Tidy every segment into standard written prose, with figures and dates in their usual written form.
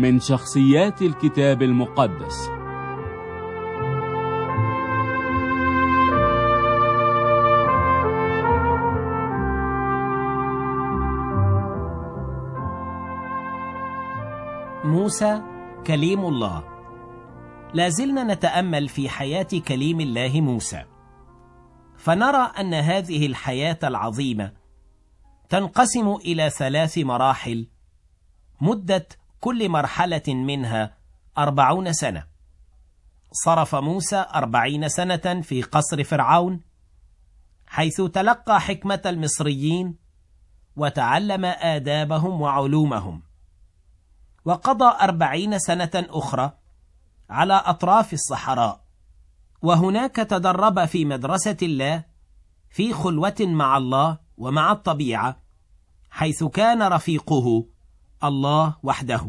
من شخصيات الكتاب المقدس. موسى كليم الله. لازلنا نتأمل في حياة كليم الله موسى، فنرى أن هذه الحياة العظيمة تنقسم إلى 3 مراحل، مدة كل مرحلة منها 40 سنة. صرف موسى 40 سنة في قصر فرعون، حيث تلقى حكمة المصريين وتعلم آدابهم وعلومهم، وقضى 40 سنة أخرى على أطراف الصحراء، وهناك تدرب في مدرسة الله في خلوة مع الله ومع الطبيعة، حيث كان رفيقه الله وحده.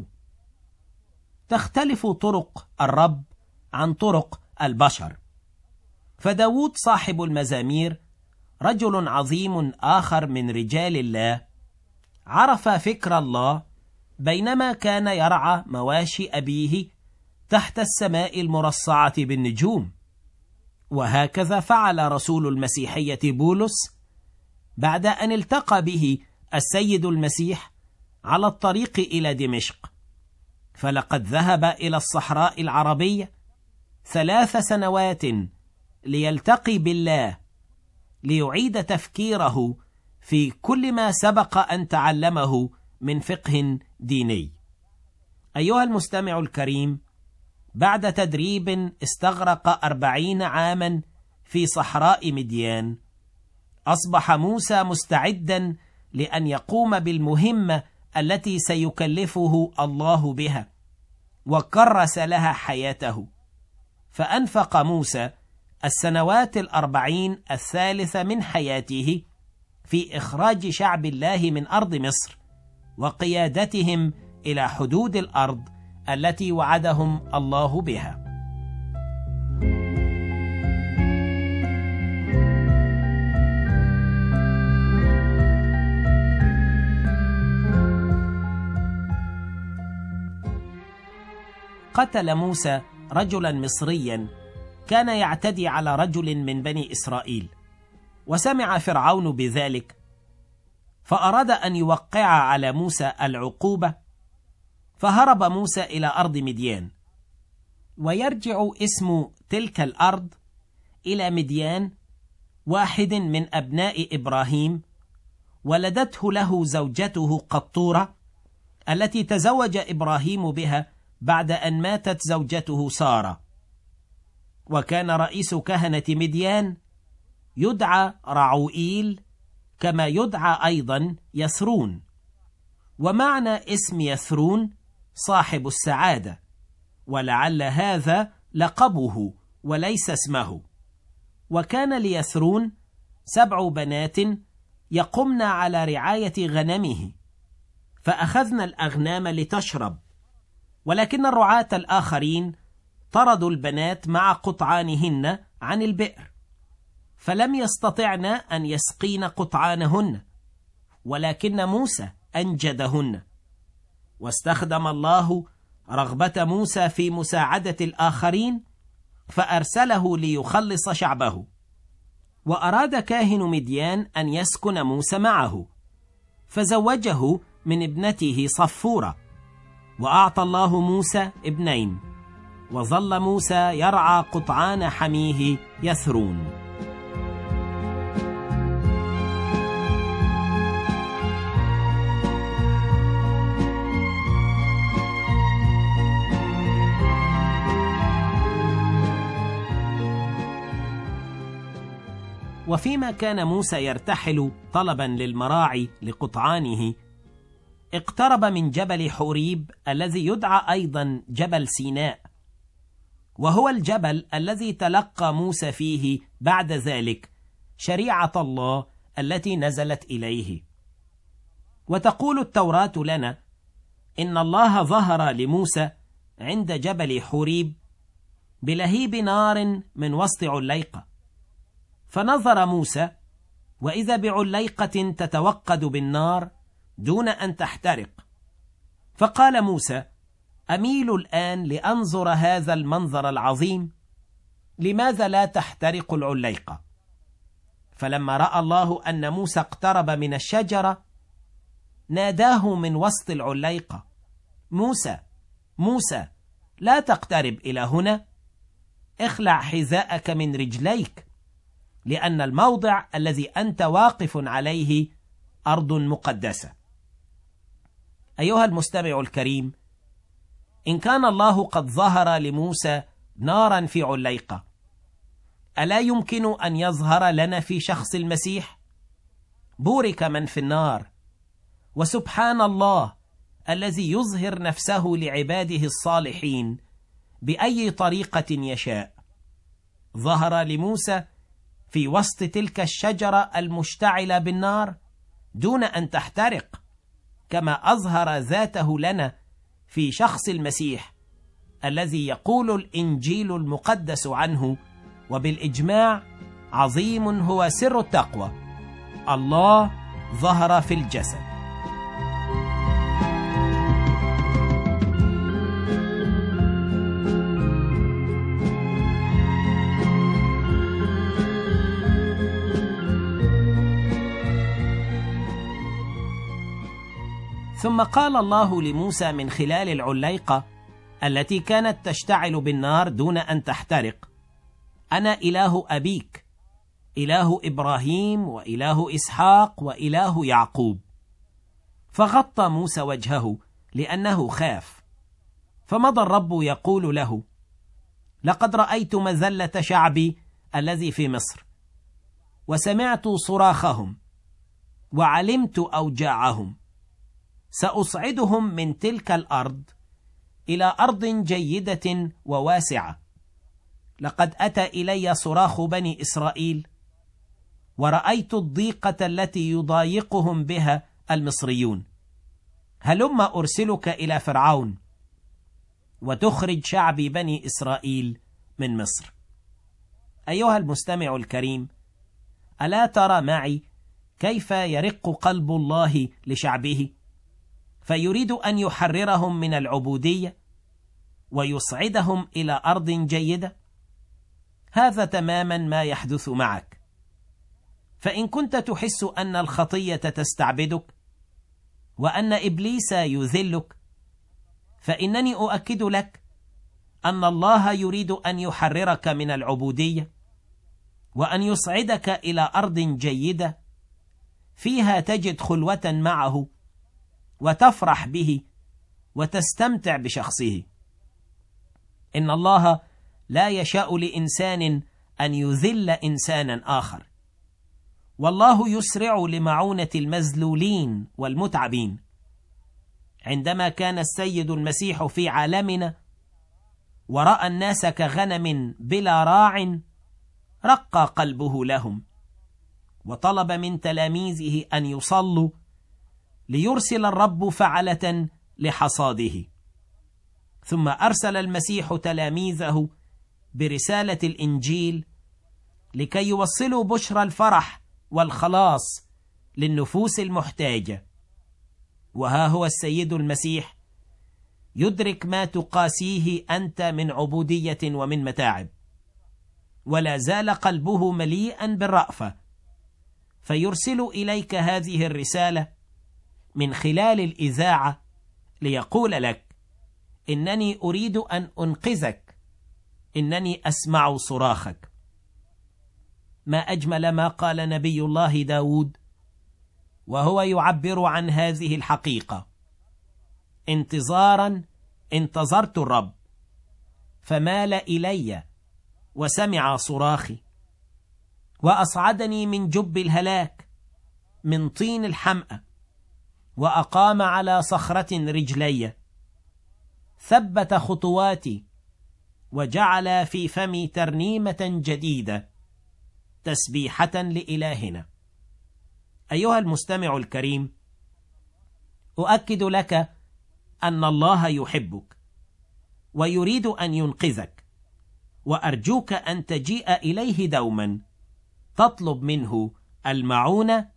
تختلف طرق الرب عن طرق البشر، فداود صاحب المزامير رجل عظيم آخر من رجال الله، عرف فكر الله بينما كان يرعى مواشي أبيه تحت السماء المرصعة بالنجوم. وهكذا فعل رسول المسيحية بولس بعد أن التقى به السيد المسيح على الطريق إلى دمشق، فلقد ذهب إلى الصحراء العربية 3 سنوات ليلتقي بالله، ليعيد تفكيره في كل ما سبق أن تعلمه من فقه ديني. أيها المستمع الكريم، بعد تدريب استغرق 40 عاما في صحراء مديان، أصبح موسى مستعدا لأن يقوم بالمهمة التي سيكلفه الله بها، وكرس لها حياته. فأنفق موسى السنوات 40 الثالثة من حياته في إخراج شعب الله من أرض مصر وقيادتهم إلى حدود الأرض التي وعدهم الله بها. قتل موسى رجلا مصريا كان يعتدي على رجل من بني إسرائيل، وسمع فرعون بذلك، فأراد أن يوقع على موسى العقوبة، فهرب موسى إلى أرض مديان. ويرجع اسم تلك الأرض إلى مديان، واحد من أبناء إبراهيم ولدته له زوجته قطورة، التي تزوج إبراهيم بها بعد أن ماتت زوجته سارة. وكان رئيس كهنة مديان يدعى رعوئيل، كما يدعى أيضا يثرون، ومعنى اسم يثرون صاحب السعادة، ولعل هذا لقبه وليس اسمه. وكان ليثرون 7 بنات يقمن على رعاية غنمه، فأخذن الأغنام لتشرب، ولكن الرعاة الآخرين طردوا البنات مع قطعانهن عن البئر، فلم يستطعن أن يسقين قطعانهن، ولكن موسى أنجدهن. واستخدم الله رغبة موسى في مساعدة الآخرين، فأرسله ليخلص شعبه. وأراد كاهن مديان أن يسكن موسى معه، فزوجه من ابنته صفورة، وأعطى الله موسى 2، وظل موسى يرعى قطعان حميه يثرون. وفيما كان موسى يرتحل طلبا للمراعي لقطعانه، اقترب من جبل حوريب الذي يدعى أيضا جبل سيناء، وهو الجبل الذي تلقى موسى فيه بعد ذلك شريعة الله التي نزلت إليه. وتقول التوراة لنا إن الله ظهر لموسى عند جبل حوريب بلهيب نار من وسط عليقة، فنظر موسى وإذا بعليقة تتوقد بالنار دون أن تحترق، فقال موسى: أميل الآن لأنظر هذا المنظر العظيم. لماذا لا تحترق العليقة؟ فلما رأى الله أن موسى اقترب من الشجرة ناداه من وسط العليقة: موسى، موسى، لا تقترب إلى هنا، اخلع حذاءك من رجليك، لأن الموضع الذي أنت واقف عليه أرض مقدسة. أيها المستمع الكريم، إن كان الله قد ظهر لموسى نارا في عليقة، ألا يمكن أن يظهر لنا في شخص المسيح؟ بورك من في النار، وسبحان الله الذي يظهر نفسه لعباده الصالحين بأي طريقة يشاء. ظهر لموسى في وسط تلك الشجرة المشتعلة بالنار دون أن تحترق، كما أظهر ذاته لنا في شخص المسيح الذي يقول الإنجيل المقدس عنه وبالإجماع: عظيم هو سر التقوى، الله ظهر في الجسد. ثم قال الله لموسى من خلال العليقة التي كانت تشتعل بالنار دون أن تحترق: أنا إله أبيك، إله إبراهيم وإله إسحاق وإله يعقوب. فغطى موسى وجهه لأنه خاف. فمضى الرب يقول له: لقد رأيت مذلة شعبي الذي في مصر، وسمعت صراخهم، وعلمت أوجاعهم. سأصعدهم من تلك الأرض إلى أرض جيدة وواسعة. لقد أتى إلي صراخ بني إسرائيل، ورأيت الضيقة التي يضايقهم بها المصريون. هلم أرسلك إلى فرعون، وتخرج شعبي بني إسرائيل من مصر. أيها المستمع الكريم، ألا ترى معي كيف يرق قلب الله لشعبه، فيريد أن يحررهم من العبودية ويصعدهم إلى أرض جيدة؟ هذا تماما ما يحدث معك. فإن كنت تحس أن الخطية تستعبدك وأن إبليس يذلك، فإنني أؤكد لك أن الله يريد أن يحررك من العبودية وأن يصعدك إلى أرض جيدة فيها تجد خلوة معه وتفرح به وتستمتع بشخصه. إن الله لا يشاء لإنسان أن يذل إنسانا آخر، والله يسرع لمعونة المذلولين والمتعبين. عندما كان السيد المسيح في عالمنا ورأى الناس كغنم بلا راع، رق قلبه لهم، وطلب من تلاميذه أن يصلوا ليرسل الرب فعلة لحصاده. ثم أرسل المسيح تلاميذه برسالة الإنجيل لكي يوصلوا بشرى الفرح والخلاص للنفوس المحتاجة. وها هو السيد المسيح يدرك ما تقاسيه أنت من عبودية ومن متاعب، ولا زال قلبه مليئا بالرأفة، فيرسل إليك هذه الرسالة من خلال الإذاعة ليقول لك: إنني أريد أن أنقذك، إنني أسمع صراخك. ما أجمل ما قال نبي الله داود وهو يعبر عن هذه الحقيقة: انتظارا انتظرت الرب، فمال إلي وسمع صراخي، وأصعدني من جب الهلاك، من طين الحمأة، وأقام على صخرة رجلي، ثبت خطواتي، وجعل في فمي ترنيمة جديدة، تسبيحة لإلهنا. أيها المستمع الكريم، أؤكد لك أن الله يحبك ويريد أن ينقذك، وأرجوك أن تجيء إليه دوما تطلب منه المعونة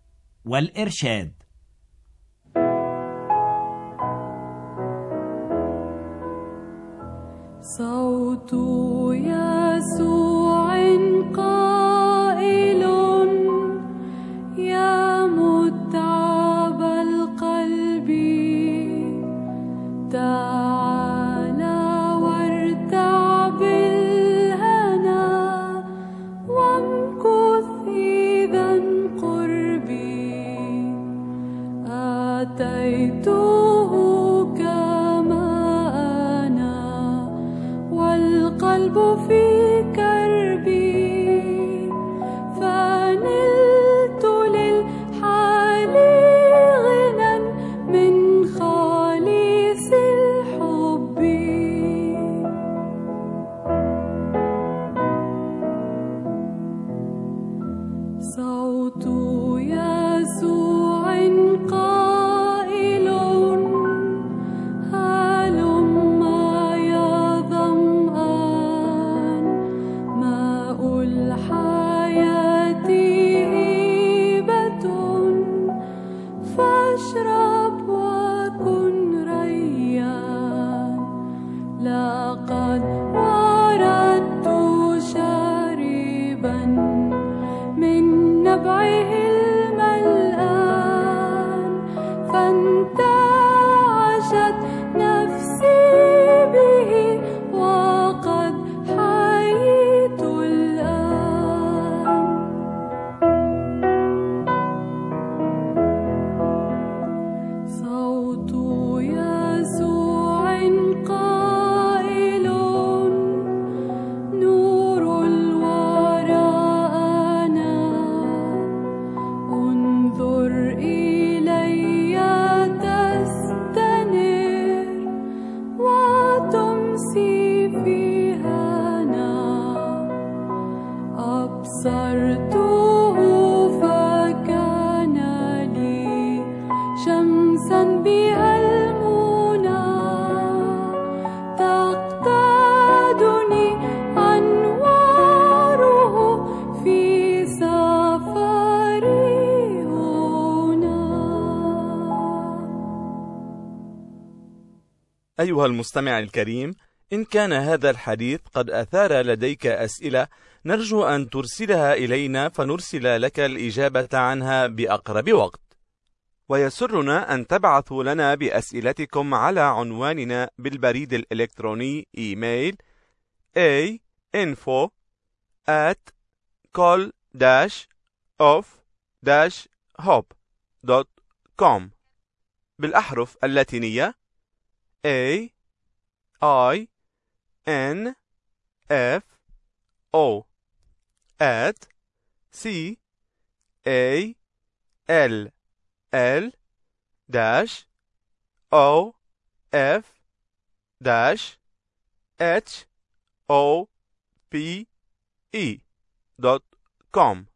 والإرشاد. صوت يسوع قائل يا متعب القلب تعال وارتع بالهنا وامكث إذا قربي أتيته كما أنا والقلب في كربي فنلت للحال غنى من خالص الحب صوت يسوع قائل هلم يا ظمآن ماء الحياة هبة فاشرب وكن ريان لقد وردت شاربا من نبعه الملآن فانتعشت نفسي به وقد حييت الآن صوت يسوع قائل نور الورى أنا انظر إلي تستنر وتمسي في هنا أبصرته فكان لي شمسا بها المنى تقتادني أنواره في سفري هنا. أيها المستمع الكريم، إن كان هذا الحديث قد أثار لديك أسئلة نرجو أن ترسلها إلينا فنرسل لك الإجابة عنها بأقرب وقت. ويسرنا أن تبعثوا لنا بأسئلتكم على عنواننا بالبريد الإلكتروني إيميل info@col-of-hope.com بالأحرف اللاتينية AINFO@CALL-OF-HOPE.com